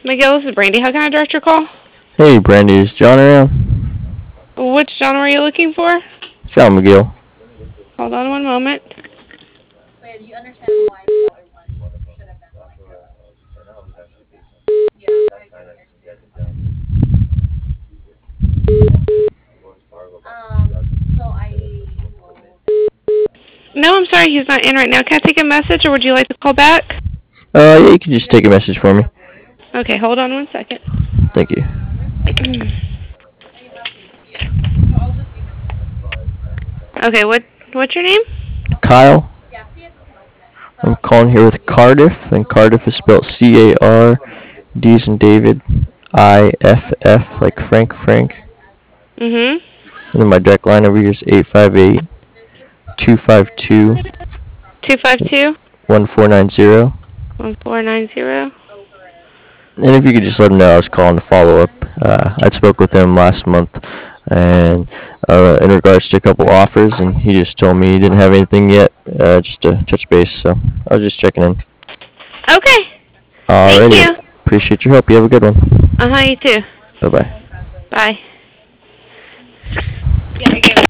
Miguel, this is Brandy. How can I direct your call? Hey, Brandy, is John around? Which genre are you looking for? John McGill. Hold on one moment. No, I'm sorry, he's not in right now. Can I take a message, or would you like to call back? Yeah, you can just take a message for me. Okay, hold on one second. Thank you. Okay, what's your name? Kyle. I'm calling here with Cardiff, and Cardiff is spelled C-A-R-D as in David, I-F-F, like Frank. Mm-hmm. And then my direct line over here is 858-252-1490. 252 1490. And if you could just let him know I was calling to follow up. I spoke with him last month, and in regards to a couple offers, and he just told me he didn't have anything yet, just to touch base. So I was just checking in. Okay. Thank Alrighty, you. appreciate your help. You have a good one. Uh-huh, you too. Bye bye. Bye. Yeah, I gave